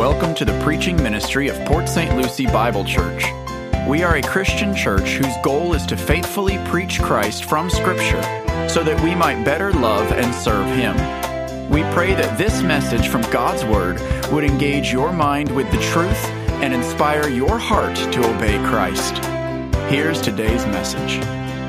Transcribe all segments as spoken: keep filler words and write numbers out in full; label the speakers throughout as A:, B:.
A: welcome to the preaching ministry of Port Saint Lucie Bible Church. We are a Christian church whose goal is to faithfully preach Christ from Scripture so that we might better love and serve Him. We pray that this message from God's Word would engage your mind with the truth and inspire your heart to obey Christ. Here's today's message.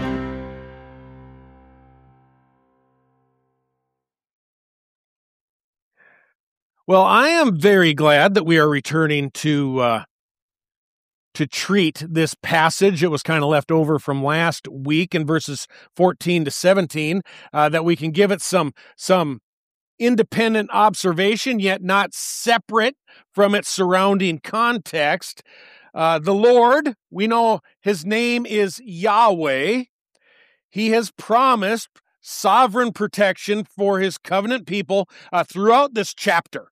B: Well, I am very glad that we are returning to uh, to treat this passage. It was kind of left over from last week in verses fourteen to seventeen, uh, that we can give it some some independent observation, yet not separate from its surrounding context. Uh, the Lord, we know His name is Yahweh. He has promised sovereign protection for His covenant people uh, throughout this chapter.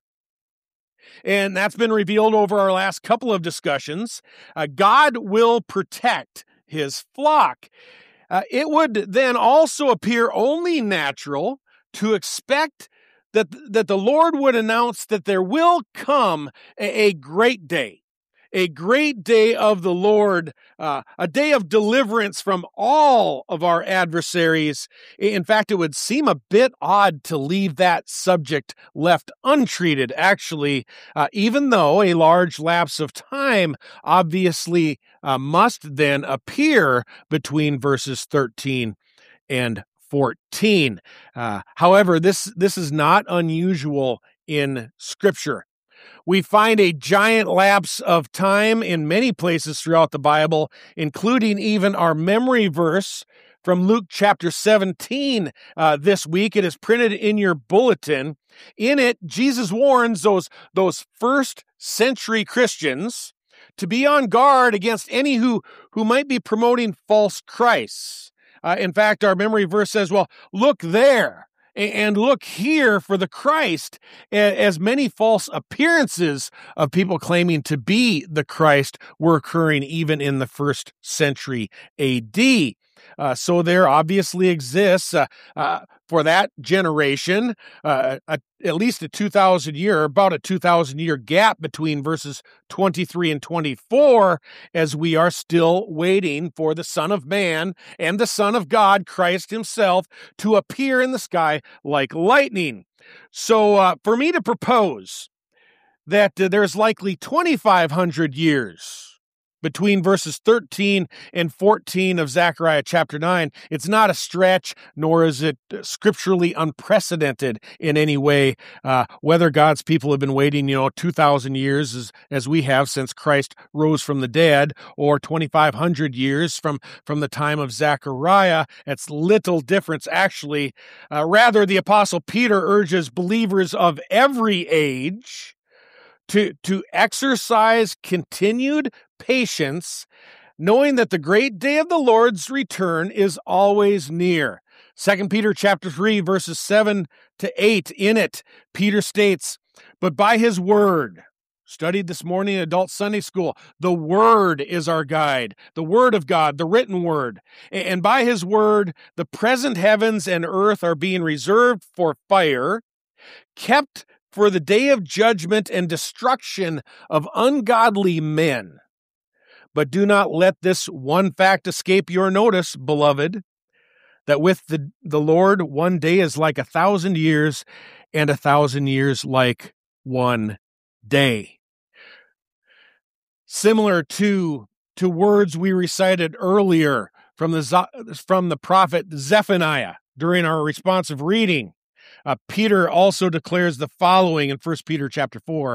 B: And that's been revealed over our last couple of discussions. Uh, God will protect His flock. Uh, it would then also appear only natural to expect that, that the Lord would announce that there will come a, a great day. A great day of the Lord, uh, a day of deliverance from all of our adversaries. In fact, it would seem a bit odd to leave that subject left untreated, actually, uh, even though a large lapse of time obviously uh, must then appear between verses thirteen and fourteen. Uh, however, this, this is not unusual in Scripture. We find a giant lapse of time in many places throughout the Bible, including even our memory verse from Luke chapter seventeen uh, this week. It is printed in your bulletin. In it, Jesus warns those, those first century Christians to be on guard against any who, who might be promoting false Christs. Uh, in fact, our memory verse says, well, look there. And look here for the Christ, as many false appearances of people claiming to be the Christ were occurring even in the first century A D. Uh, so there obviously exists uh, uh, for that generation uh, a, at least a two thousand year, about a two thousand year gap between verses twenty-three and twenty-four, as we are still waiting for the Son of Man and the Son of God, Christ Himself, to appear in the sky like lightning. So uh, for me to propose that uh, there's likely twenty-five hundred years between verses thirteen and fourteen of Zechariah chapter nine, it's not a stretch, nor is it scripturally unprecedented in any way. Uh, whether God's people have been waiting, you know, two thousand years as, as we have since Christ rose from the dead, or twenty-five hundred years from, from the time of Zechariah, it's little difference actually. Uh, rather, the Apostle Peter urges believers of every age to, to exercise continued patience, knowing that the great day of the Lord's return is always near. Second Peter chapter three, verses seven to eight, in it, Peter states, but by His word, studied this morning in adult Sunday school, the word is our guide, the word of God, the written word. And by His word, the present heavens and earth are being reserved for fire, kept for the day of judgment and destruction of ungodly men. But do not let this one fact escape your notice, beloved, that with the, the Lord one day is like a thousand years, and a thousand years like one day. Similar to, to words we recited earlier from the, from the prophet Zephaniah during our responsive reading, Uh, Peter also declares the following in First Peter chapter four.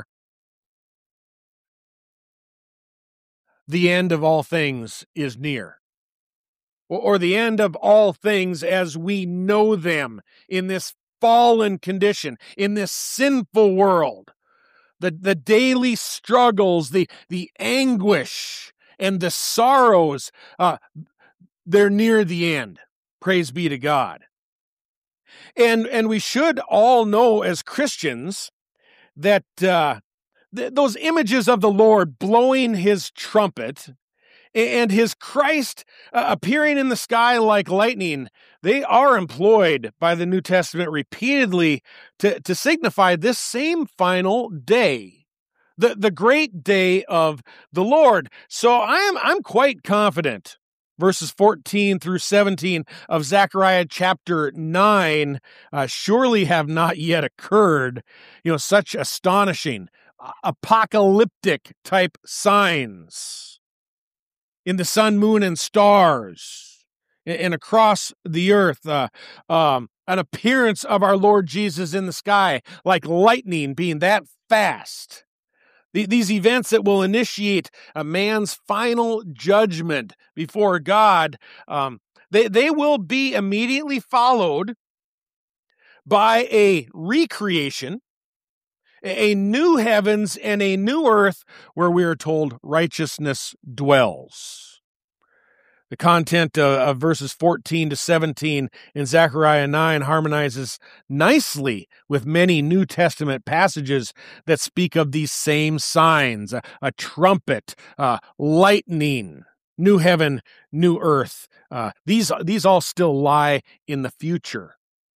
B: The end of all things is near. Or, or the end of all things as we know them in this fallen condition, in this sinful world. The, the daily struggles, the, the anguish, and the sorrows, uh, they're near the end. Praise be to God. And and we should all know as Christians that uh, th- those images of the Lord blowing His trumpet and His Christ uh, appearing in the sky like lightning, they are employed by the New Testament repeatedly to, to signify this same final day, the, the great day of the Lord. So I'm, I'm quite confident. Verses fourteen through seventeen of Zechariah chapter nine uh, surely have not yet occurred. You know, such astonishing, uh, apocalyptic type signs in the sun, moon, and stars, and, and across the earth. Uh, um, an appearance of our Lord Jesus in the sky, like lightning being that fast. These events that will initiate a man's final judgment before God, um, they, they will be immediately followed by a recreation, a new heavens and a new earth where we are told righteousness dwells. The content of, of verses fourteen to seventeen in Zechariah nine harmonizes nicely with many New Testament passages that speak of these same signs, a, a trumpet, uh, lightning, new heaven, new earth. Uh, these, these all still lie in the future.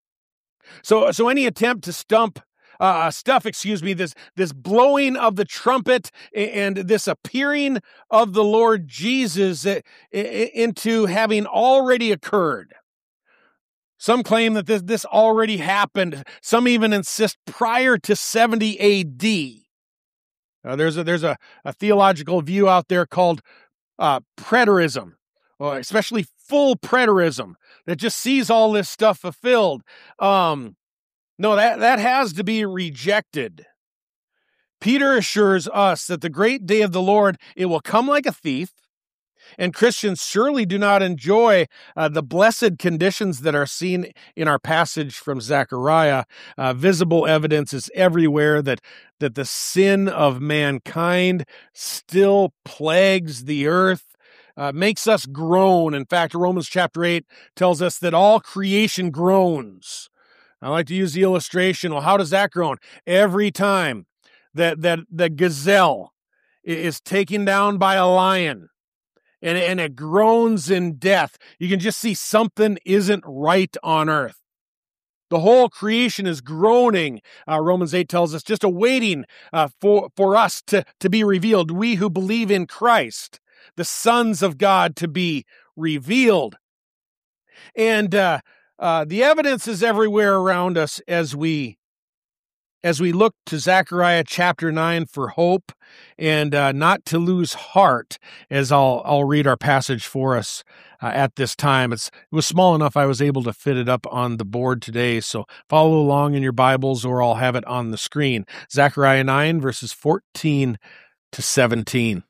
B: So, so any attempt to stump Uh, stuff, excuse me, this this blowing of the trumpet and this appearing of the Lord Jesus into having already occurred. Some claim that this, this already happened. Some even insist prior to seventy A D. Uh, there's a, there's a, a theological view out there called uh, preterism, or especially full preterism, that just sees all this stuff fulfilled. Um, No, that, that has to be rejected. Peter assures us that the great day of the Lord, it will come like a thief, and Christians surely do not enjoy uh, the blessed conditions that are seen in our passage from Zechariah. Uh, visible evidence is everywhere that, that the sin of mankind still plagues the earth, uh, makes us groan. In fact, Romans chapter eight tells us that all creation groans. I like to use the illustration. Well, how does that groan? Every time that that the gazelle is taken down by a lion and, and it groans in death, you can just see something isn't right on earth. The whole creation is groaning, uh, Romans eight tells us, just awaiting uh, for, for us to, to be revealed, we who believe in Christ, the sons of God to be revealed. And uh Uh, the evidence is everywhere around us as we as we look to Zechariah chapter nine for hope and uh, not to lose heart, as I'll I'll read our passage for us uh, at this time. It's it was small enough I was able to fit it up on the board today, so follow along in your Bibles or I'll have it on the screen. Zechariah nine, verses fourteen to seventeen.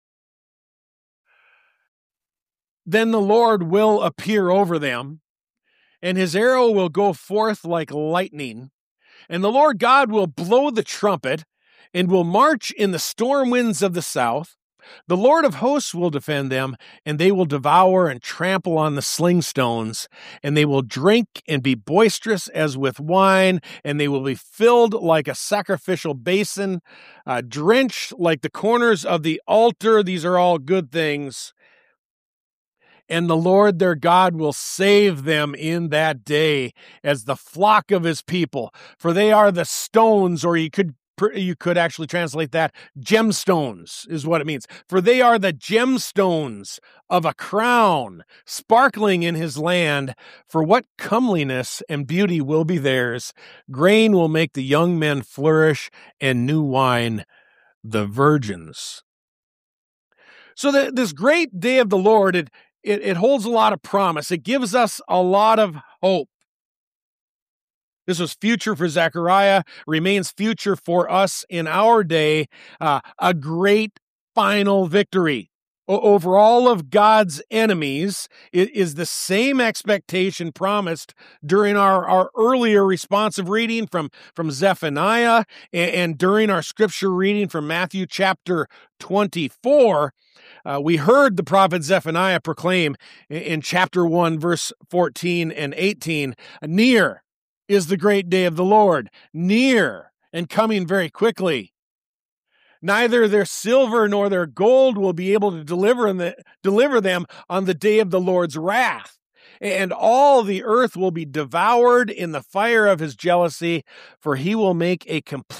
B: Then the Lord will appear over them, and his arrow will go forth like lightning, and the Lord God will blow the trumpet, and will march in the storm winds of the south. The Lord of hosts will defend them, and they will devour and trample on the sling stones, and they will drink and be boisterous as with wine, and they will be filled like a sacrificial basin, uh, drenched like the corners of the altar. These are all good things. And the Lord their God will save them in that day as the flock of his people. For they are the stones, or you could you could actually translate that, gemstones is what it means. For they are the gemstones of a crown, sparkling in his land. For what comeliness and beauty will be theirs. Grain will make the young men flourish, and new wine the virgins. So the, this great day of the Lord, it It, it holds a lot of promise. It gives us a lot of hope. This was future for Zechariah, remains future for us in our day, uh, a great final victory o- over all of God's enemies is, is the same expectation promised during our, our earlier responsive reading from, from Zephaniah and, and during our scripture reading from Matthew chapter twenty-four. Uh, we heard the prophet Zephaniah proclaim in, in chapter one, verse fourteen and eighteen, near is the great day of the Lord, near and coming very quickly. Neither their silver nor their gold will be able to deliver, the, deliver them on the day of the Lord's wrath. And all the earth will be devoured in the fire of his jealousy, for he will make a complete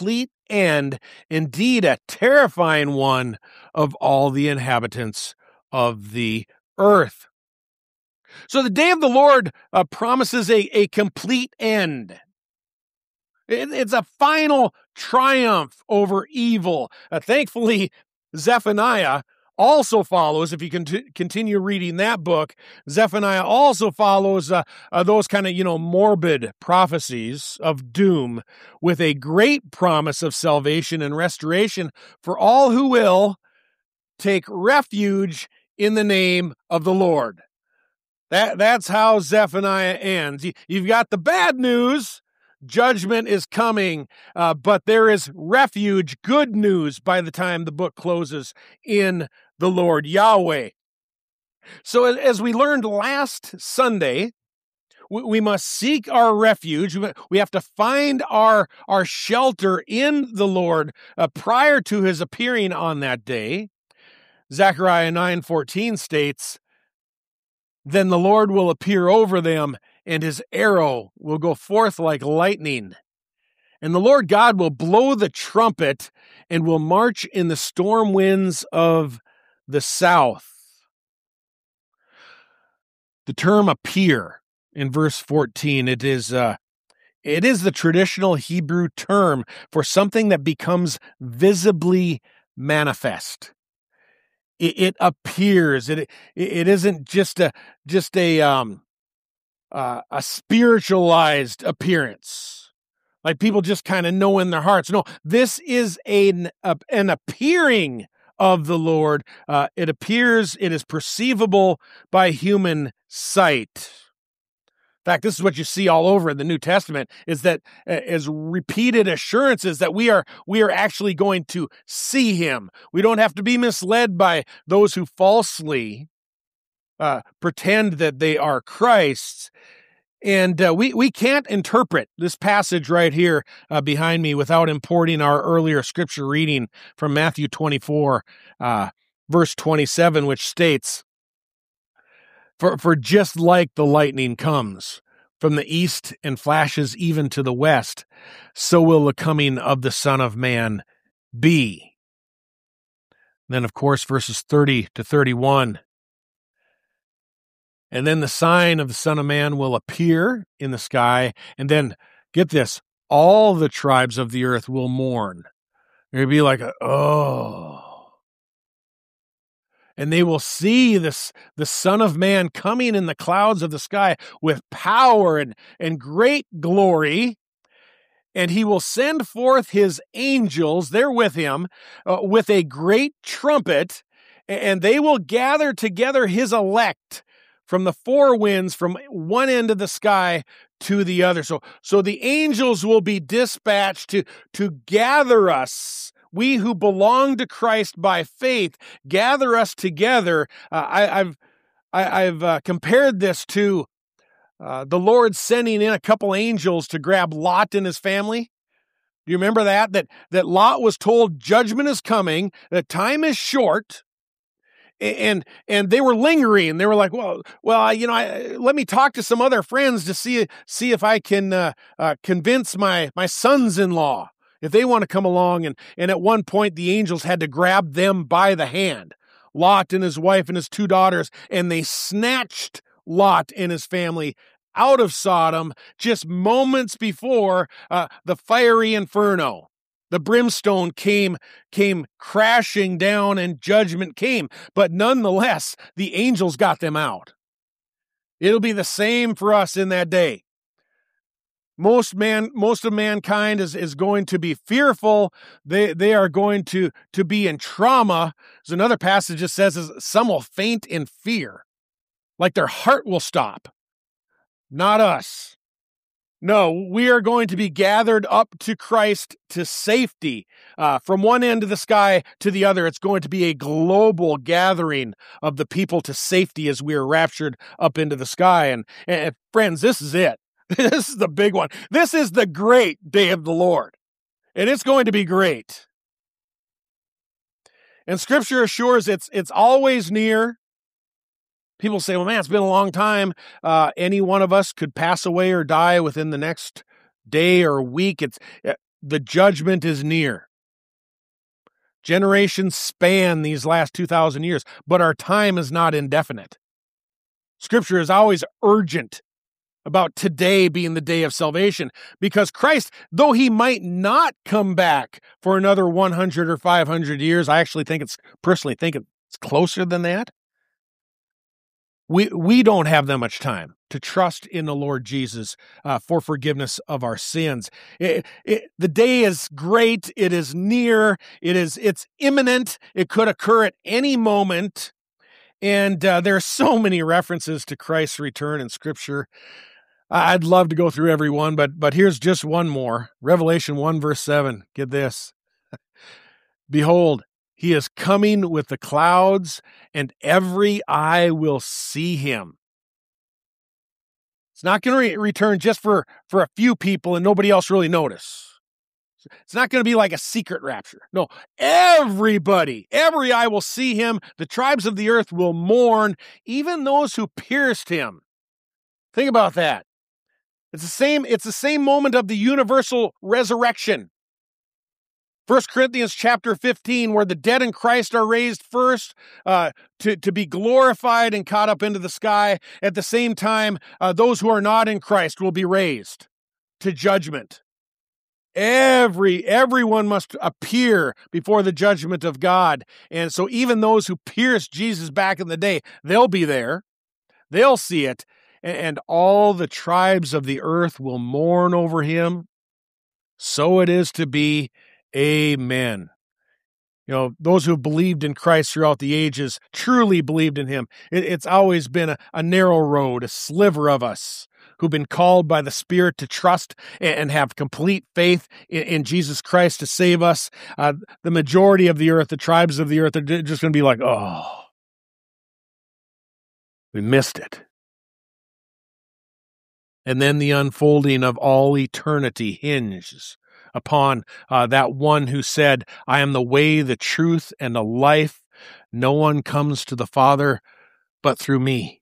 B: end, indeed a terrifying one of all the inhabitants of the earth. So the day of the Lord uh, promises a, a complete end. It, it's a final triumph over evil. Uh, thankfully, Zephaniah also follows, if you can t- continue reading that book, Zephaniah also follows uh, uh, those kind of, you know, morbid prophecies of doom with a great promise of salvation and restoration for all who will take refuge in the name of the Lord. That, that's how Zephaniah ends. You, you've got the bad news. Judgment is coming, uh, but there is refuge, good news by the time the book closes in the Lord Yahweh. So as we learned last Sunday, we must seek our refuge. We have to find our, our shelter in the Lord uh, prior to his appearing on that day. Zechariah nine fourteen states, "Then the Lord will appear over them, and his arrow will go forth like lightning. And the Lord God will blow the trumpet and will march in the storm winds of the south." The term appear in verse fourteen, it is uh, it is the traditional Hebrew term for something that becomes visibly manifest. It, it appears. It it isn't just a just a um uh, a spiritualized appearance, like people just kind of know in their hearts. No, this is an a, an appearing of the Lord. Uh, it appears, it is perceivable by human sight. In fact, this is what you see all over in the New Testament, is that uh, as repeated assurances that we are we are actually going to see him. We don't have to be misled by those who falsely uh, pretend that they are Christ's. And uh, we, we can't interpret this passage right here uh, behind me without importing our earlier scripture reading from Matthew twenty-four, uh, verse twenty-seven, which states, For, for just like the lightning comes from the east and flashes even to the west, so will the coming of the Son of Man be. Then, of course, verses thirty to thirty-one. And then the sign of the Son of Man will appear in the sky. And then, get this, all the tribes of the earth will mourn. It'll be like, a, oh. And they will see this, the Son of Man coming in the clouds of the sky with power and, and great glory. And he will send forth his angels, they're with him, uh, with a great trumpet, and they will gather together his elect from the four winds, from one end of the sky to the other. So, so the angels will be dispatched to, to gather us. We who belong to Christ by faith, gather us together. Uh, I, I've I, I've uh, compared this to uh, the Lord sending in a couple angels to grab Lot and his family. Do you remember that? That that Lot was told judgment is coming, that time is short. And and they were lingering. They were like, well, well, you know, I, let me talk to some other friends to see see if I can uh, uh, convince my my sons-in-law if they want to come along. And and at one point, the angels had to grab them by the hand, Lot and his wife and his two daughters, and they snatched Lot and his family out of Sodom just moments before uh, the fiery inferno. The brimstone came, came crashing down and judgment came, but nonetheless, the angels got them out. It'll be the same for us in that day. Most man, most of mankind is, is going to be fearful. They, they are going to, to be in trauma. There's another passage that says some will faint in fear, like their heart will stop. Not us. No, we are going to be gathered up to Christ to safety. Uh, from one end of the sky to the other, it's going to be a global gathering of the people to safety as we are raptured up into the sky. And, and friends, this is it. This is the big one. This is the great day of the Lord. And it's going to be great. And Scripture assures it's it's always near. People say, well, man, it's been a long time. Uh, any one of us could pass away or die within the next day or week. It's the judgment is near. Generations span these last two thousand years, but our time is not indefinite. Scripture is always urgent about today being the day of salvation, because Christ, though he might not come back for another one hundred or five hundred years, I actually think it's, personally think it's closer than that. We we don't have that much time to trust in the Lord Jesus uh, for forgiveness of our sins. It, it, the day is great. It is near. It is it's imminent. It could occur at any moment. And uh, there are so many references to Christ's return in Scripture. I'd love to go through every one, but but here's just one more. Revelation one, verse seven. Get this. Behold, he is coming with the clouds, and every eye will see him. It's not going to re- return just for, for a few people and nobody else really notice. It's not going to be like a secret rapture. No, everybody, every eye will see him. The tribes of the earth will mourn, even those who pierced him. Think about that. It's the same, it's the same moment of the universal resurrection. First Corinthians chapter fifteen, where the dead in Christ are raised first uh, to, to be glorified and caught up into the sky. At the same time, uh, those who are not in Christ will be raised to judgment. Every everyone must appear before the judgment of God. And so even those who pierced Jesus back in the day, they'll be there. They'll see it. And all the tribes of the earth will mourn over him. So it is to be. Amen. You know, those who have believed in Christ throughout the ages truly believed in him. It, it's always been a, a narrow road, a sliver of us who've been called by the Spirit to trust and, and have complete faith in, in Jesus Christ to save us. Uh, the majority of the earth, the tribes of the earth, are just going to be like, oh, we missed it. And then the unfolding of all eternity hinges upon uh, that one who said, I am the way, the truth, and the life. No one comes to the Father but through me.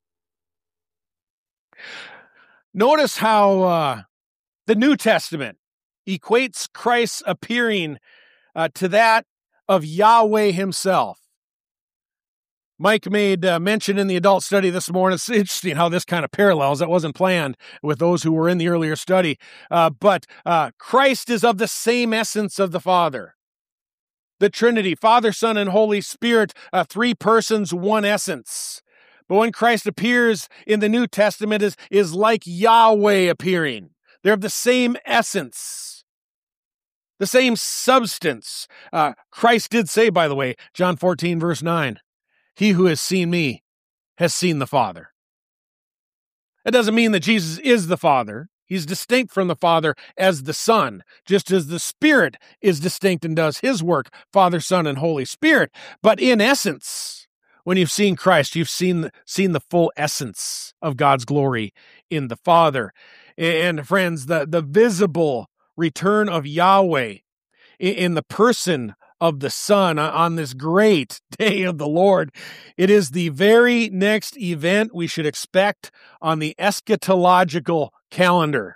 B: Notice how uh, the New Testament equates Christ's appearing uh, to that of Yahweh himself. Mike made uh, mention in the adult study this morning. It's interesting how this kind of parallels. That wasn't planned with those who were in the earlier study. Uh, but uh, Christ is of the same essence of the Father. The Trinity, Father, Son, and Holy Spirit, uh, three persons, one essence. But when Christ appears in the New Testament, is, is like Yahweh appearing. They're of the same essence, the same substance. Uh, Christ did say, by the way, John fourteen, verse nine, he who has seen me has seen the Father. That doesn't mean that Jesus is the Father. He's distinct from the Father as the Son, just as the Spirit is distinct and does his work, Father, Son, and Holy Spirit. But in essence, when you've seen Christ, you've seen, seen the full essence of God's glory in the Father. And friends, the, the visible return of Yahweh in, in the person of the Son on this great day of the Lord, it is the very next event we should expect on the eschatological calendar.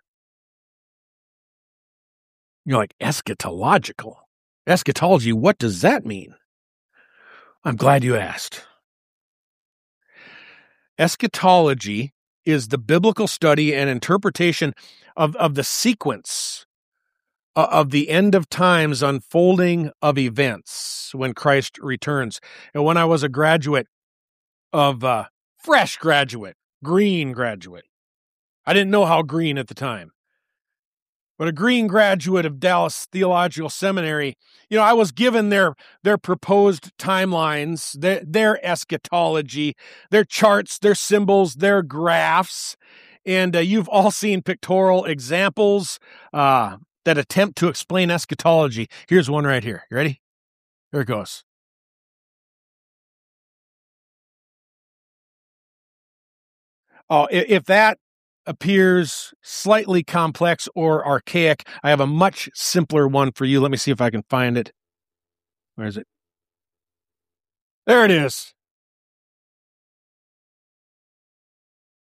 B: You're like, eschatological? Eschatology, what does that mean? I'm glad you asked. Eschatology is the biblical study and interpretation of, of the sequence of the end of times unfolding of events when Christ returns. And when I was a graduate of, uh, fresh graduate, green graduate, I didn't know how green at the time, but a green graduate of Dallas Theological Seminary, you know, I was given their, their proposed timelines, their, their eschatology, their charts, their symbols, their graphs. And uh, you've all seen pictorial examples, uh, that attempt to explain eschatology. Here's one right here. You ready? Here it goes. Oh, if that appears slightly complex or archaic, I have a much simpler one for you. Let me see if I can find it. Where is it? There it is.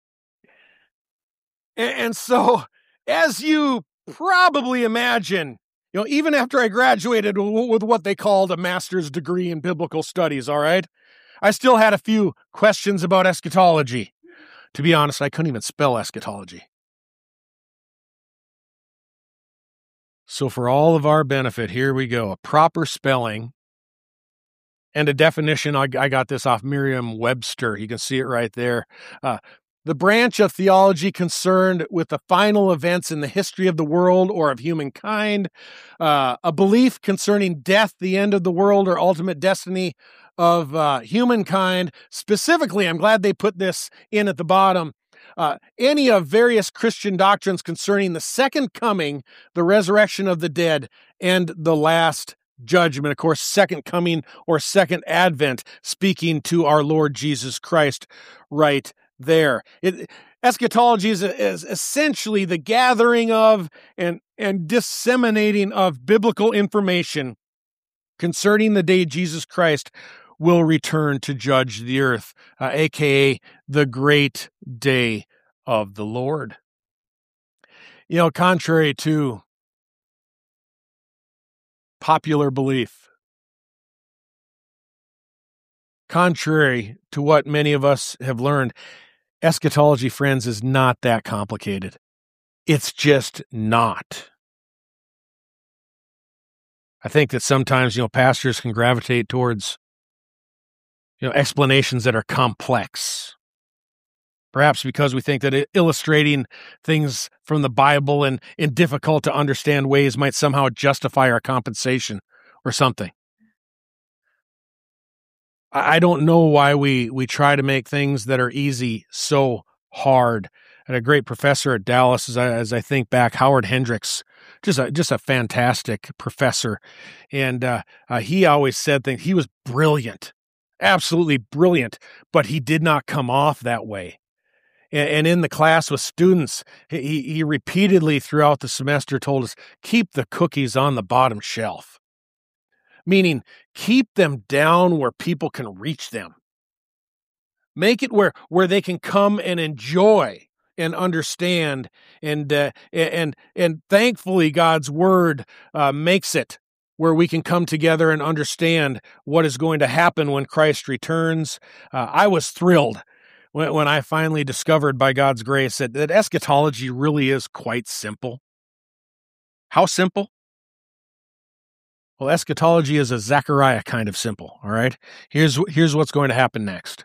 B: And so, as you probably imagine, You know, even after I graduated with what they called a master's degree in biblical studies, all right, I still had a few questions about eschatology. To be honest, I couldn't even spell eschatology. So for all of our benefit, here we go. A proper spelling and a definition. I, I got this off Merriam-Webster. You can see it right there. Uh, the branch of theology concerned with the final events in the history of the world or of humankind. Uh, a belief concerning death, the end of the world, or ultimate destiny of uh, humankind. Specifically, I'm glad they put this in at the bottom. Uh, any of various Christian doctrines concerning the second coming, the resurrection of the dead, and the last judgment. Of course, second coming or second advent, speaking to our Lord Jesus Christ right there. It, eschatology is, is essentially the gathering of and, and disseminating of biblical information concerning the day Jesus Christ will return to judge the earth, uh, aka the great day of the Lord. You know, contrary to popular belief, contrary to what many of us have learned, eschatology, friends, is not that complicated. It's just not. I think that sometimes, you know, pastors can gravitate towards You know, explanations that are complex. Perhaps because we think that illustrating things from the Bible in, in difficult to understand ways might somehow justify our compensation or something. I don't know why we, we try to make things that are easy so hard. And a great professor at Dallas, as I, as I think back, Howard Hendricks, just a, just a fantastic professor. And uh, uh, he always said things, he was brilliant. Absolutely brilliant, but he did not come off that way. And, and in the class with students, he, he repeatedly throughout the semester told us, keep the cookies on the bottom shelf. Meaning, keep them down where people can reach them. Make it where, where they can come and enjoy and understand. And, uh, and, and thankfully, God's word uh, makes it where we can come together and understand what is going to happen when Christ returns. Uh, I was thrilled when, when I finally discovered by God's grace that, that eschatology really is quite simple. How simple? Well, eschatology is a Zechariah kind of simple, all right? Here's, here's what's going to happen next.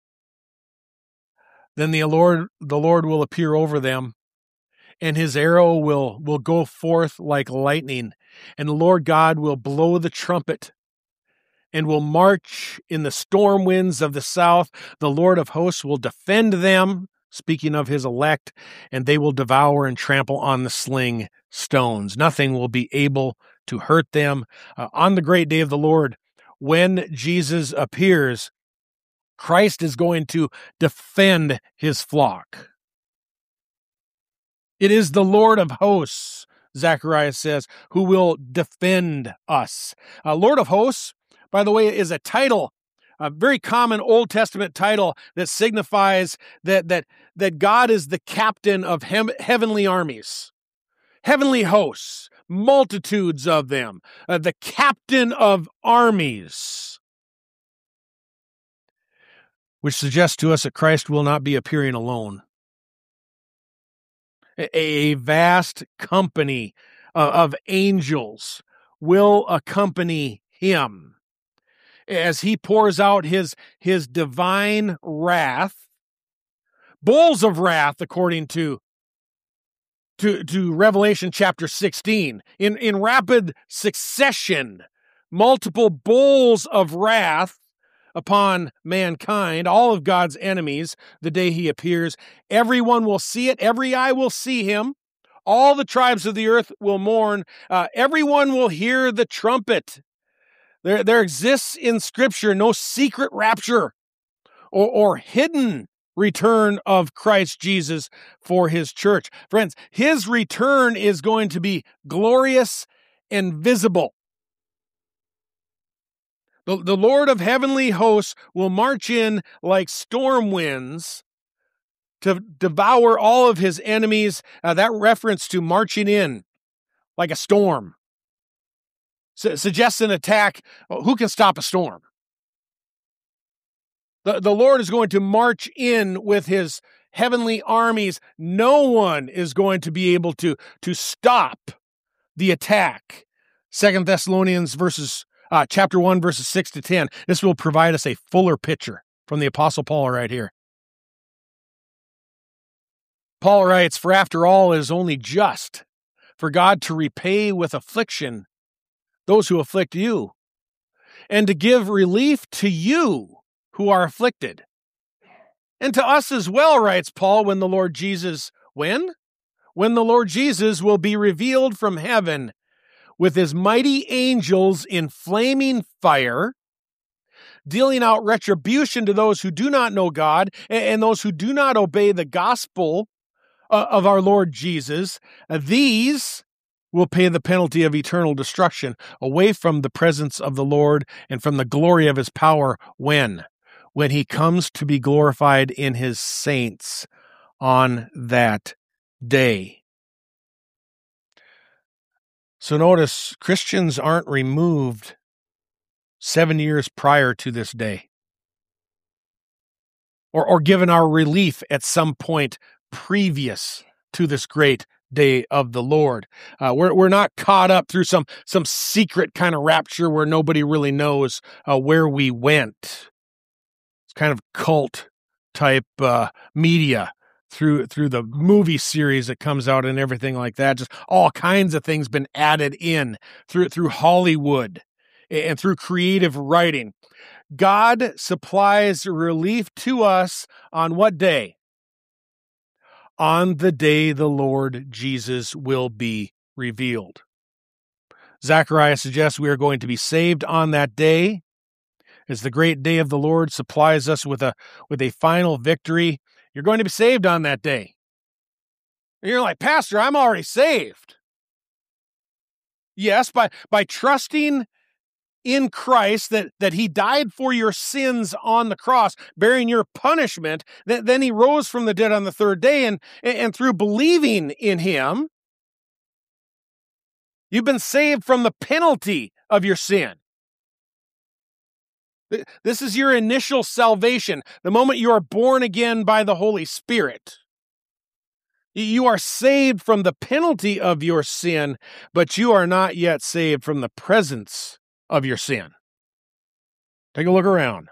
B: Then the Lord, the Lord will appear over them, and his arrow will, will go forth like lightning, and the Lord God will blow the trumpet and will march in the storm winds of the south. The Lord of hosts will defend them, speaking of his elect, and they will devour and trample on the sling stones. Nothing will be able to hurt them. Uh, on the great day of the Lord, when Jesus appears, Christ is going to defend his flock. It is the Lord of hosts, Zechariah says, who will defend us. Uh, Lord of hosts, by the way, is a title, a very common Old Testament title that signifies that that that God is the captain of hem- heavenly armies, heavenly hosts, multitudes of them, uh, the captain of armies, which suggests to us that Christ will not be appearing alone. A vast company of angels will accompany him as he pours out his, his divine wrath, bowls of wrath, according to, to, to Revelation chapter sixteen. In, in rapid succession, multiple bowls of wrath upon mankind, all of God's enemies, the day he appears. Everyone will see it. Every eye will see him. All the tribes of the earth will mourn. Uh, everyone will hear the trumpet. There, there exists in Scripture no secret rapture or, or hidden return of Christ Jesus for his church. Friends, his return is going to be glorious and visible. The, the Lord of heavenly hosts will march in like storm winds to devour all of his enemies. Uh, that reference to marching in like a storm. su- suggests an attack. Who can stop a storm? The, the Lord is going to march in with his heavenly armies. No one is going to be able to, to stop the attack. Second Thessalonians verses, uh, chapter one, verses six to ten. This will provide us a fuller picture from the Apostle Paul right here. Paul writes, "For after all, it is only just for God to repay with affliction those who afflict you, and to give relief to you who are afflicted. And to us as well," writes Paul, when the Lord Jesus, when? When the Lord Jesus will be revealed from heaven with his mighty angels in flaming fire, dealing out retribution to those who do not know God and those who do not obey the gospel of our Lord Jesus. These will pay the penalty of eternal destruction away from the presence of the Lord and from the glory of his power. When? When he comes to be glorified in his saints on that day. So notice, Christians aren't removed seven years prior to this day, or, or given our relief at some point previous to this great day of the Lord. Uh, we're we're not caught up through some some secret kind of rapture where nobody really knows uh, where we went. It's kind of cult type uh, media through through the movie series that comes out and everything like that. Just all kinds of things been added in through through Hollywood and through creative writing. God supplies relief to us on what day? On the day the Lord Jesus will be revealed. Zechariah suggests we are going to be saved on that day, as the great day of the Lord supplies us with a with a final victory. You're going to be saved on that day. And you're like, "Pastor, I'm already saved." Yes, by by trusting in Christ, that, that he died for your sins on the cross, bearing your punishment. That then he rose from the dead on the third day, and, and through believing in him, you've been saved from the penalty of your sin. This is your initial salvation, the moment you are born again by the Holy Spirit. You are saved from the penalty of your sin, but you are not yet saved from the presence of your sin. Take a look around.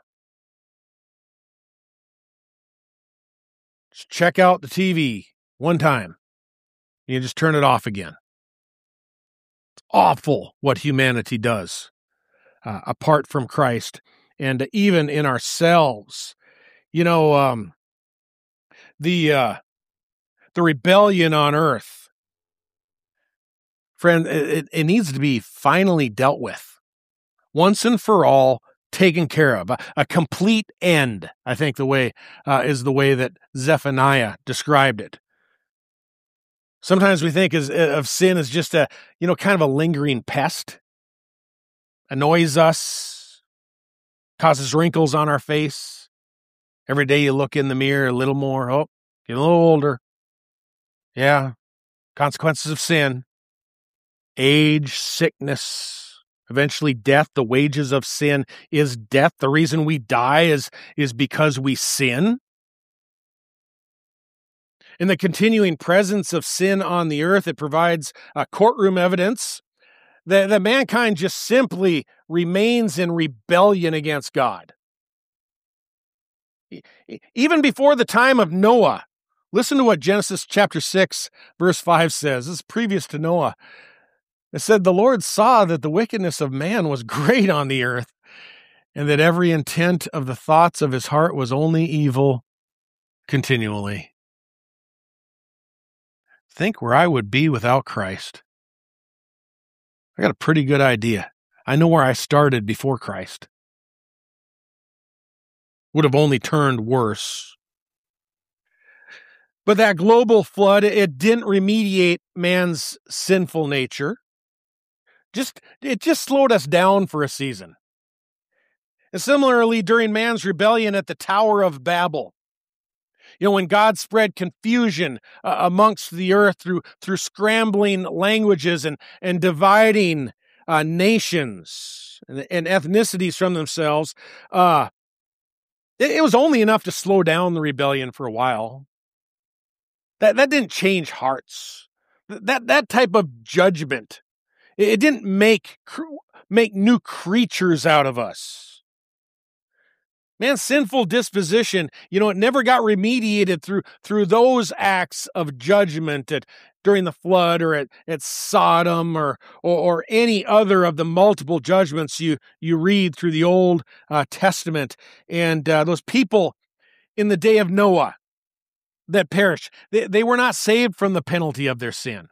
B: Just check out the T V one time. You just turn it off again. It's awful what humanity does uh, apart from Christ, and even in ourselves. You know, um, the uh, the rebellion on earth, friend, it, it needs to be finally dealt with. Once and for all, taken care of. A, a complete end, I think the way uh, is the way that Zephaniah described it. Sometimes we think as, of sin as just a, you know, kind of a lingering pest. Annoys us, causes wrinkles on our face. Every day you look in the mirror a little more. Oh, get a little older. Yeah, consequences of sin. Age, sickness, eventually death. The wages of sin is death. The reason we die is, is because we sin. In the continuing presence of sin on the earth, it provides uh, courtroom evidence that, that mankind just simply remains in rebellion against God. Even before the time of Noah, listen to what Genesis chapter six, verse five says. This is previous to Noah. It said, "The Lord saw that the wickedness of man was great on the earth, and that every intent of the thoughts of his heart was only evil continually." Think where I would be without Christ. I got a pretty good idea. I know where I started before Christ. Would have only turned worse. But that global flood, it didn't remediate man's sinful nature. Just, it just slowed us down for a season. And similarly, during man's rebellion at the Tower of Babel, you know, when God spread confusion uh, amongst the earth through through scrambling languages and, and dividing uh, nations and, and ethnicities from themselves, uh, it, it was only enough to slow down the rebellion for a while. That that didn't change hearts. That that type of judgment, it, it didn't make make new creatures out of us. Man's sinful disposition, you know, it never got remediated through through those acts of judgment at, during the flood or at, at Sodom or, or or any other of the multiple judgments you you read through the Old uh, Testament. And uh, those people in the day of Noah that perished, they, they were not saved from the penalty of their sin.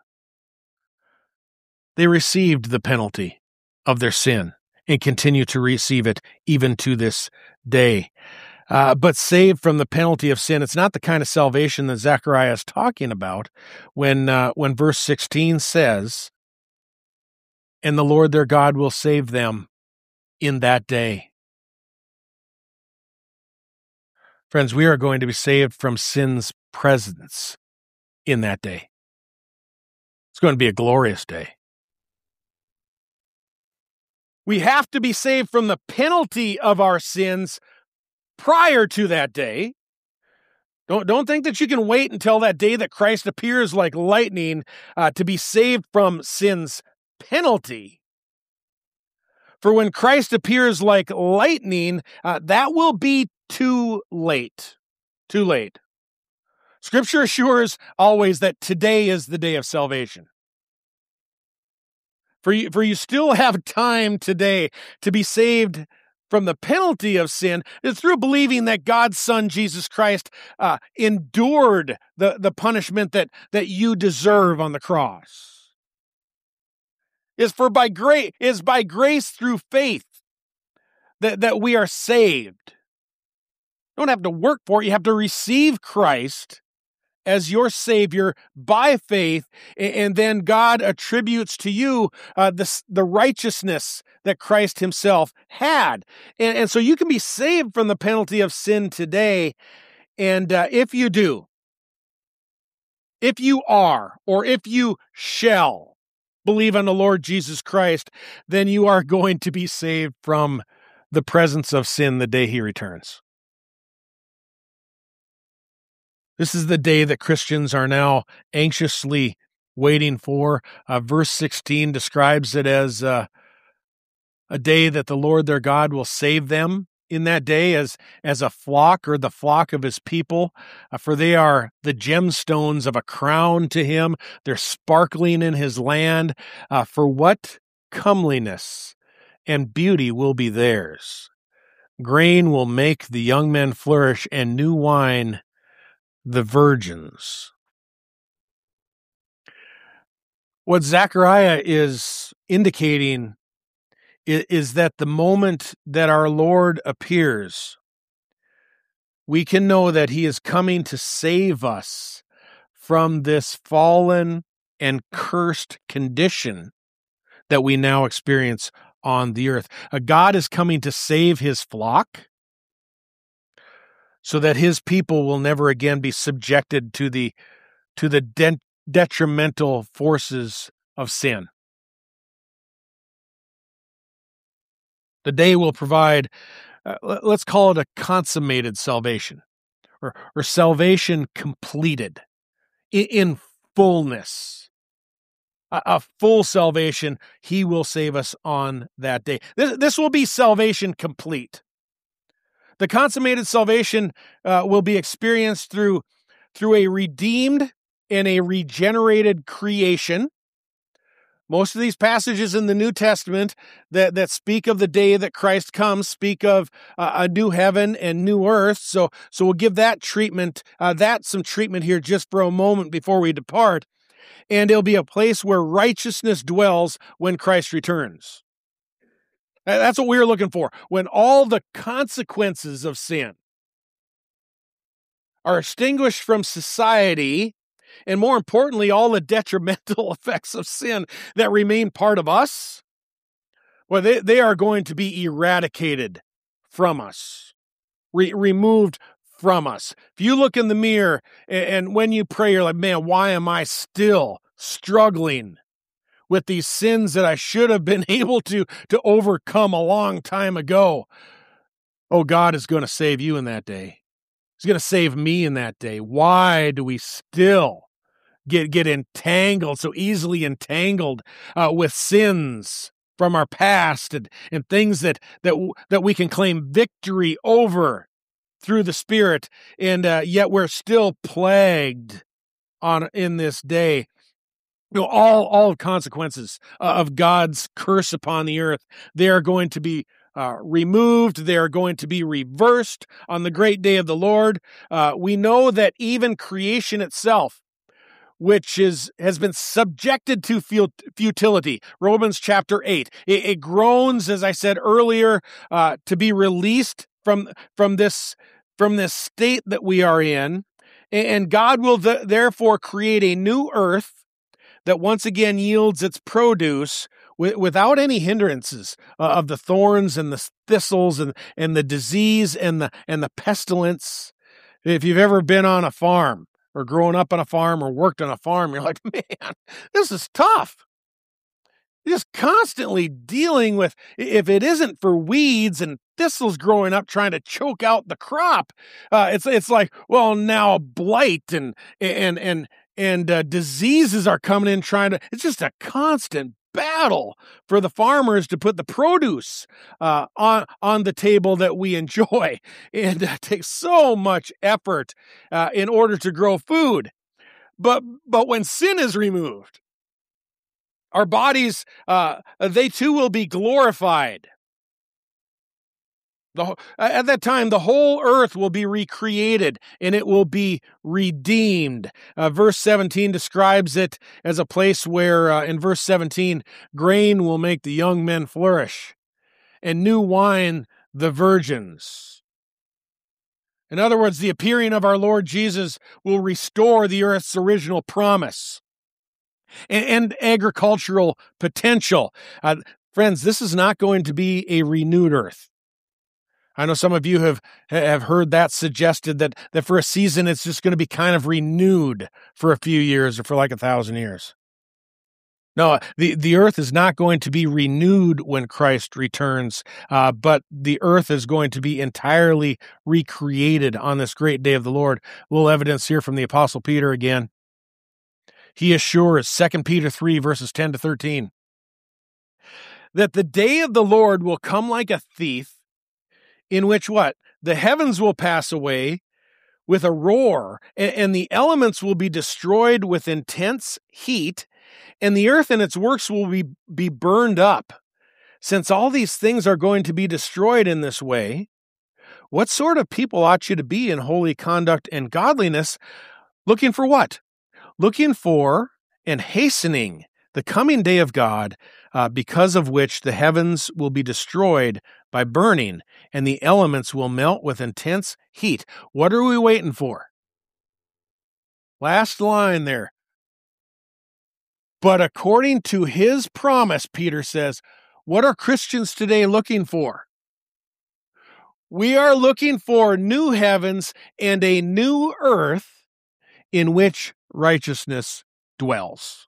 B: They received the penalty of their sin and continue to receive it even to this day. Uh, but saved from the penalty of sin, it's not the kind of salvation that Zechariah is talking about when uh, when verse sixteen says, "And the Lord their God will save them in that day." Friends, we are going to be saved from sin's presence in that day. It's going to be a glorious day. We have to be saved from the penalty of our sins prior to that day. Don't, don't think that you can wait until that day that Christ appears like lightning uh, to be saved from sin's penalty. For when Christ appears like lightning, uh, that will be too late. Too late. Scripture assures always that today is the day of salvation. For you, for you still have time today to be saved from the penalty of sin. It's through believing that God's Son, Jesus Christ, uh, endured the, the punishment that, that you deserve on the cross. Is for by grace is by grace through faith that, that we are saved. You don't have to work for it. You have to receive Christ as your Savior by faith, and then God attributes to you uh, the, the righteousness that Christ himself had. And, and so you can be saved from the penalty of sin today, and uh, if you do, if you are, or if you shall believe on the Lord Jesus Christ, then you are going to be saved from the presence of sin the day he returns. This is the day that Christians are now anxiously waiting for. Uh, verse sixteen describes it as uh, a day that the Lord their God will save them in that day as, as a flock or the flock of his people. Uh, for they are the gemstones of a crown to him. They're sparkling in his land. Uh, for what comeliness and beauty will be theirs. Grain will make the young men flourish, and new wine the virgins. What Zechariah is indicating is, is that the moment that our Lord appears, we can know that he is coming to save us from this fallen and cursed condition that we now experience on the earth. A God is coming to save his flock, so that his people will never again be subjected to the to the de- detrimental forces of sin. The day will provide, uh, let's call it a consummated salvation, or, or salvation completed in, in fullness. A, a full salvation, he will save us on that day. This, this will be salvation complete. The consummated salvation uh, will be experienced through, through a redeemed and a regenerated creation. Most of these passages in the New Testament that, that speak of the day that Christ comes speak of uh, a new heaven and new earth. So, so we'll give that treatment, uh, that some treatment here just for a moment before we depart. And it'll be a place where righteousness dwells when Christ returns. That's what we're looking for. When all the consequences of sin are extinguished from society, and more importantly, all the detrimental effects of sin that remain part of us, well, they, they are going to be eradicated from us, re- removed from us. If you look in the mirror and, and when you pray, you're like, man, why am I still struggling with these sins that I should have been able to, to overcome a long time ago. Oh, God is going to save you in that day. He's going to save me in that day. Why do we still get, get entangled, so easily entangled uh, with sins from our past and, and things that, that, that we can claim victory over through the Spirit, and uh, yet we're still plagued on in this day? You know, all, all consequences uh, of God's curse upon the earth, they are going to be uh, removed. They are going to be reversed on the great day of the Lord. Uh, we know that even creation itself, which is has been subjected to futility. Romans chapter eight. It, it groans, as I said earlier, uh, to be released from from this from this state that we are in, and God will th- therefore create a new earth that once again yields its produce w- without any hindrances uh, of the thorns and the thistles and and the disease and the and the pestilence. If you've ever been on a farm, or grown up on a farm, or worked on a farm, you're like, man, this is tough. You're just constantly dealing with, if it isn't for weeds and thistles growing up trying to choke out the crop, uh, it's it's like, well, now blight and and and and uh, diseases are coming in trying to. It's just a constant battle for the farmers to put the produce uh, on on the table that we enjoy, and it takes so much effort uh, in order to grow food. But but when sin is removed, our bodies uh, they too will be glorified. The, at that time, the whole earth will be recreated and it will be redeemed. Uh, verse seventeen describes it as a place where, uh, in verse seventeen, grain will make the young men flourish, and new wine the virgins. In other words, the appearing of our Lord Jesus will restore the earth's original promise and, and agricultural potential. Uh, friends, this is not going to be a renewed earth. I know some of you have have heard that suggested that, that for a season it's just going to be kind of renewed for a few years or for like a thousand years. No, the, the earth is not going to be renewed when Christ returns, uh, but the earth is going to be entirely recreated on this great day of the Lord. A little evidence here from the Apostle Peter again. He assures, Second Peter three, verses ten to thirteen, that the day of the Lord will come like a thief, in which what? The heavens will pass away with a roar, and, and the elements will be destroyed with intense heat, and the earth and its works will be, be burned up. Since all these things are going to be destroyed in this way, what sort of people ought you to be in holy conduct and godliness, looking for what? Looking for and hastening the coming day of God, uh, because of which the heavens will be destroyed by burning, and the elements will melt with intense heat. What are we waiting for? Last line there. But according to his promise, Peter says, what are Christians today looking for? We are looking for new heavens and a new earth in which righteousness dwells.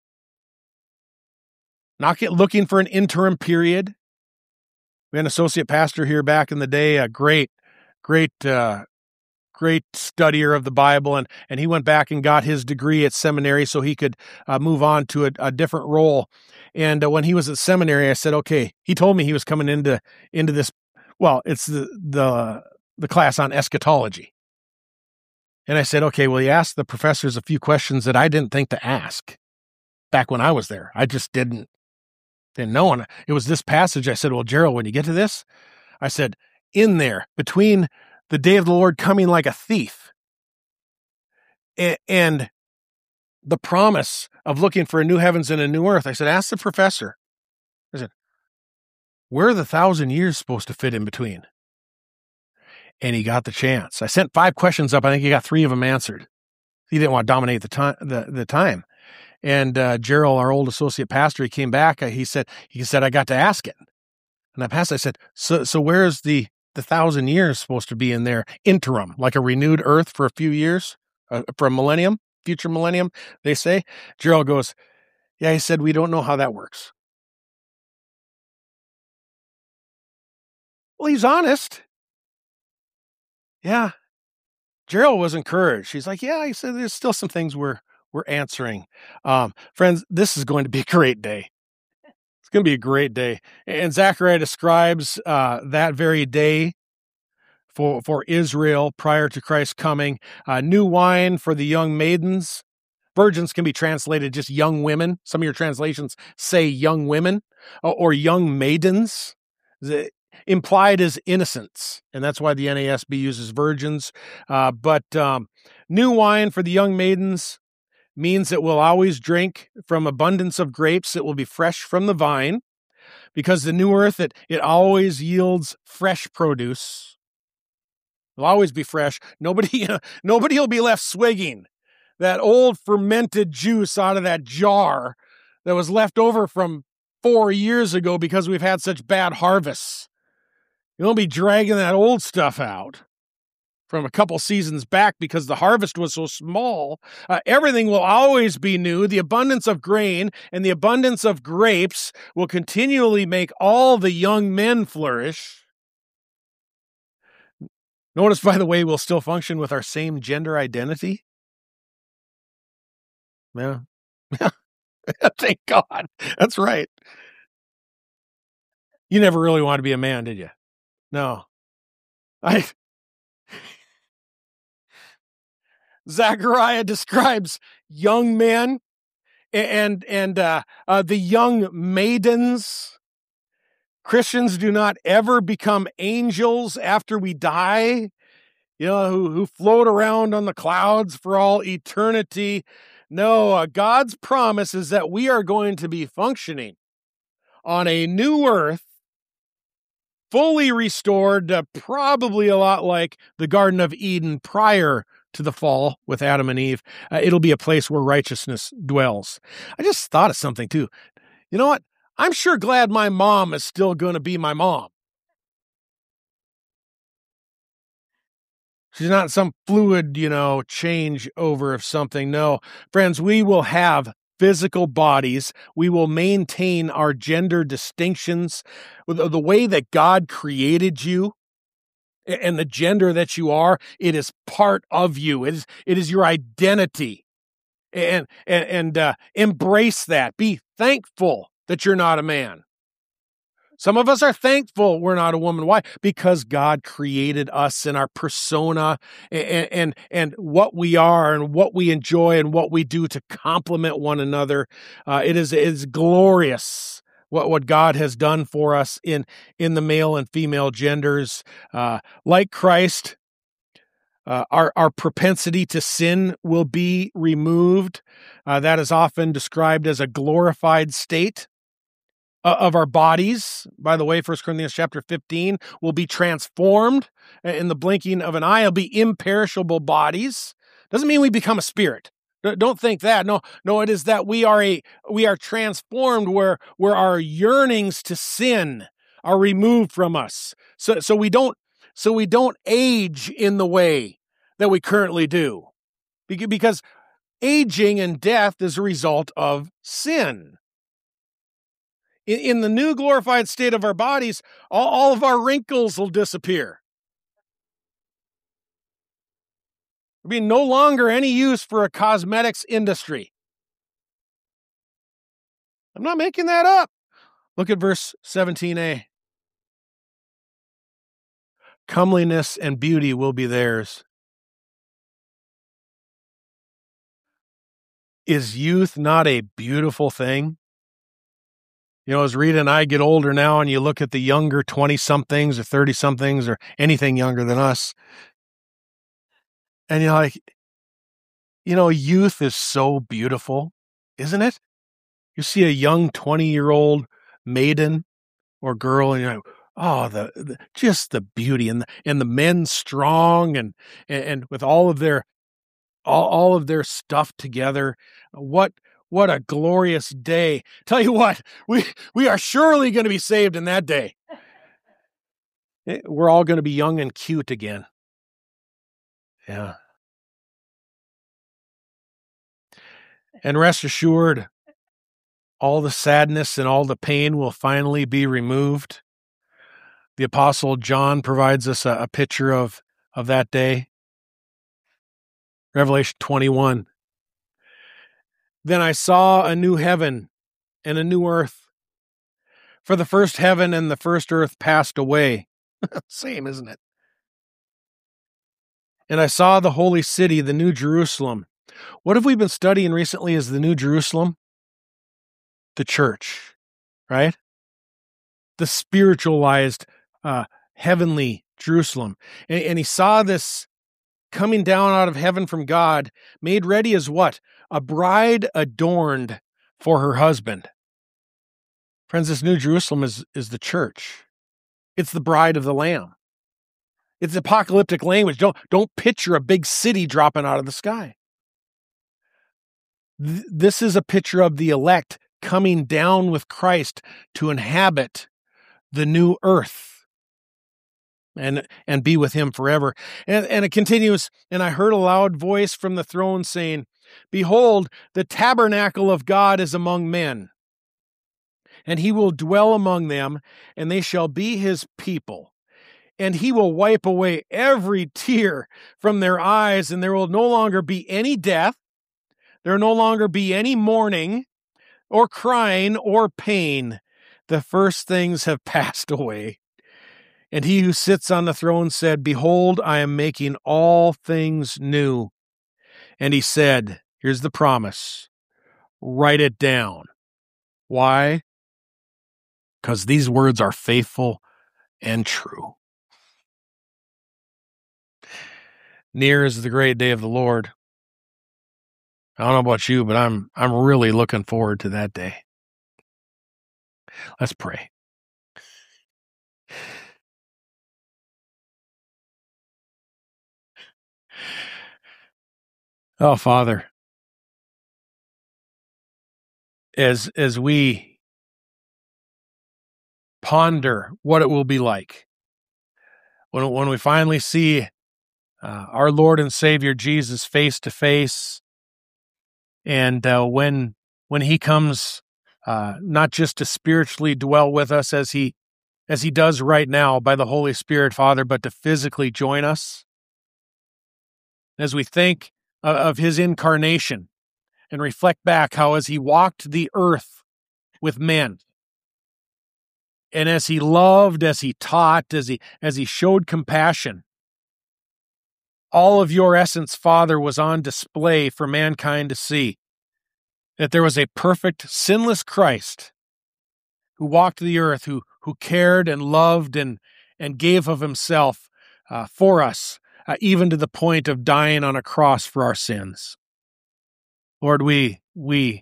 B: Not get looking for an interim period. We had an associate pastor here back in the day, a great, great, uh, great studier of the Bible, and, and he went back and got his degree at seminary so he could uh, move on to a, a different role. And uh, when he was at seminary, I said, okay, he told me he was coming into into this, well, it's the the the class on eschatology. And I said, okay, well, he asked the professors a few questions that I didn't think to ask back when I was there. I just didn't. Didn't know. And it was this passage. I said, well, Gerald, when you get to this, I said, in there, between the day of the Lord coming like a thief and the promise of looking for a new heavens and a new earth, I said, ask the professor. I said, where are the thousand years supposed to fit in between? And he got the chance. I sent five questions up. I think he got three of them answered. He didn't want to dominate the time. The, the time. And uh, Gerald, our old associate pastor, he came back. He said, he said, I got to ask it. And I passed. I said, so, so where's the the thousand years supposed to be in there? Interim, like a renewed earth for a few years, uh, for a millennium, future millennium, they say. Gerald goes, Yeah, he said, we don't know how that works. Well, he's honest. Yeah. Gerald was encouraged. She's like, yeah, he said, there's still some things we're, we're answering. Um, friends, this is going to be a great day. It's going to be a great day. And Zechariah describes uh, that very day for, for Israel prior to Christ's coming. Uh, new wine for the young maidens. Virgins can be translated just young women. Some of your translations say young women or, or young maidens. The, implied is innocence, and that's why the N A S B uses virgins. Uh, but um, new wine for the young maidens means that we'll always drink from abundance of grapes. It will be fresh from the vine, because the new earth, it, it always yields fresh produce. It'll always be fresh. Nobody, nobody will be left swigging that old fermented juice out of that jar that was left over from four years ago because we've had such bad harvests. You won't be dragging that old stuff out from a couple seasons back because the harvest was so small. Uh, everything will always be new. The abundance of grain and the abundance of grapes will continually make all the young men flourish. Notice, by the way, we'll still function with our same gender identity. Yeah. Thank God. That's right. You never really wanted to be a man, did you? No. I Zechariah describes young men and and uh, uh, the young maidens. Christians do not ever become angels after we die, you know, who, who float around on the clouds for all eternity. No, uh, God's promise is that we are going to be functioning on a new earth, fully restored, uh, probably a lot like the Garden of Eden prior to the fall with Adam and Eve. Uh, it'll be a place where righteousness dwells. I just thought of something too. You know what? I'm sure glad my mom is still going to be my mom. She's not some fluid, you know, change over of something. No, friends, we will have physical bodies. We will maintain our gender distinctions. The way that God created you and the gender that you are, it is part of you. It is, it is your identity. And, and, and uh, embrace that. Be thankful that you're not a man. Some of us are thankful we're not a woman. Why? Because God created us in our persona and, and, and what we are and what we enjoy and what we do to complement one another. Uh, it is, it is glorious what, what God has done for us in, in the male and female genders. Uh, like Christ, uh, our, our propensity to sin will be removed. Uh, that is often described as a glorified state of our bodies. By the way, First Corinthians chapter fifteen will be transformed in the blinking of an eye. It'll be imperishable bodies. Doesn't mean we become a spirit. Don't think that. No, no, it is that we are a we are transformed where where our yearnings to sin are removed from us. So so we don't so we don't age in the way that we currently do. Because aging and death is a result of sin. In the new glorified state of our bodies, all, all of our wrinkles will disappear. There'll be no longer any use for a cosmetics industry. I'm not making that up. Look at verse seventeen a. Comeliness and beauty will be theirs. Is youth not a beautiful thing? You know, as Rita and I get older now and you look at the younger twenty-somethings or thirty-somethings or anything younger than us, and you're like, you know, youth is so beautiful, isn't it? You see a young twenty-year-old maiden or girl and you're like, oh, the, the just the beauty and the, and the men strong and, and, and with all of their all, all of their stuff together. What What a glorious day. Tell you what, we, we are surely going to be saved in that day. We're all going to be young and cute again. Yeah. And rest assured, all the sadness and all the pain will finally be removed. The Apostle John provides us a, a picture of, of that day. Revelation twenty-one. Then I saw a new heaven and a new earth. For the first heaven and the first earth passed away. Same, isn't it? And I saw the holy city, the New Jerusalem. What have we been studying recently as the New Jerusalem? The church, right? The spiritualized, uh, heavenly Jerusalem. And, and he saw this coming down out of heaven from God, made ready as what? A bride adorned for her husband. Friends, this New Jerusalem is, is the church. It's the bride of the Lamb. It's apocalyptic language. Don't, don't picture a big city dropping out of the sky. Th- this is a picture of the elect coming down with Christ to inhabit the new earth and, and be with him forever. And, and it continues, and I heard a loud voice from the throne saying, behold, the tabernacle of God is among men, and he will dwell among them, and they shall be his people. And he will wipe away every tear from their eyes, and there will no longer be any death. There will no longer be any mourning or crying or pain. The first things have passed away. And he who sits on the throne said, behold, I am making all things new. And he said, here's the promise, write it down. Why? Because these words are faithful and true. Near is the great day of the Lord. I don't know about you, but I'm I'm really looking forward to that day. Let's pray. Oh, Father, as as we ponder what it will be like when when we finally see uh, our Lord and Savior Jesus face to face, and uh, when when He comes, uh, not just to spiritually dwell with us as He as He does right now by the Holy Spirit, Father, but to physically join us. As we think of, of His incarnation and reflect back how as He walked the earth with men, and as He loved, as He taught, as He as He showed compassion, all of your essence, Father, was on display for mankind to see. That there was a perfect, sinless Christ who walked the earth, who who cared and loved and and gave of Himself uh, for us, uh, even to the point of dying on a cross for our sins. Lord, we we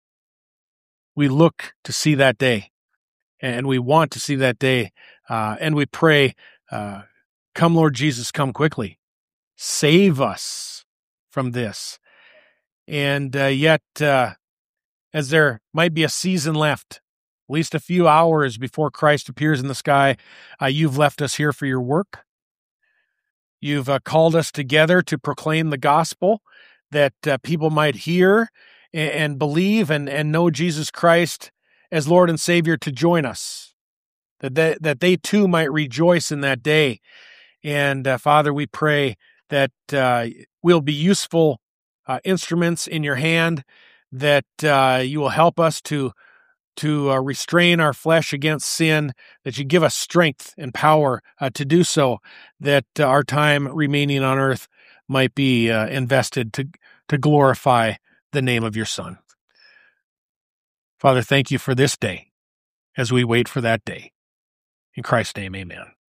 B: we look to see that day, and we want to see that day, uh, and we pray, uh, come, Lord Jesus, come quickly. Save us from this. And uh, yet, uh, as there might be a season left, at least a few hours before Christ appears in the sky, uh, you've left us here for your work. You've uh, called us together to proclaim the gospel, that uh, people might hear and, and believe and, and know Jesus Christ as Lord and Savior, to join us, that they, that they too might rejoice in that day. And uh, Father, we pray that uh, we'll be useful uh, instruments in your hand, that uh, you will help us to to uh, restrain our flesh against sin, that you give us strength and power uh, to do so, that uh, our time remaining on earth might be uh, invested to to glorify the name of your Son. Father, thank you for this day as we wait for that day. In Christ's name, amen.